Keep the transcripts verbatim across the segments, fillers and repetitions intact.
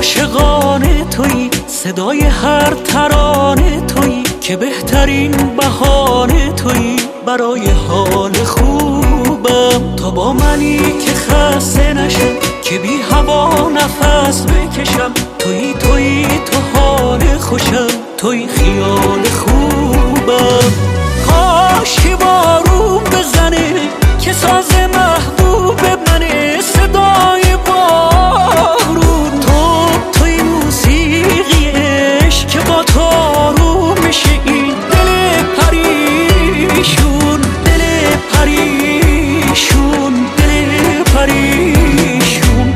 عاشقانه تویی، صدای هر ترانه تویی، که بهترین بهانه تویی برای حال خوبم. تا با منی که خسته نشم، که بی هوا نفس بکشم، تویی تویی تو حال خوشم، تویی خیال خوبم. کاش که بارون بزنه که ساز محبوب منه، صدای بارون تو توی موسیقی عشق، که با تو آروم میشه این دل پریشون، دل پریشون، دل پریشون.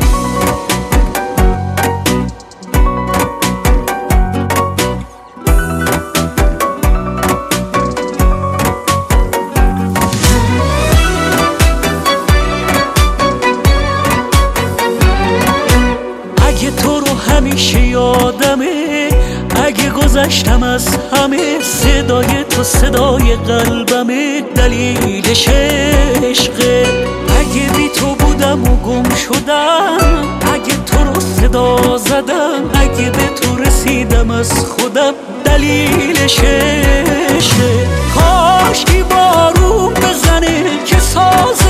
اگه تو رو همیشه یادمه، اگه گذشتم از همه، صدای تو صدای قلبمه، دلیلش عشقه. اگه بی تو بودم و گم شدم، اگه تو رو صدا زدم، اگه به تو رسیدم از خودم، دلیلش عشقه. کاش که بارون بزنه که ساز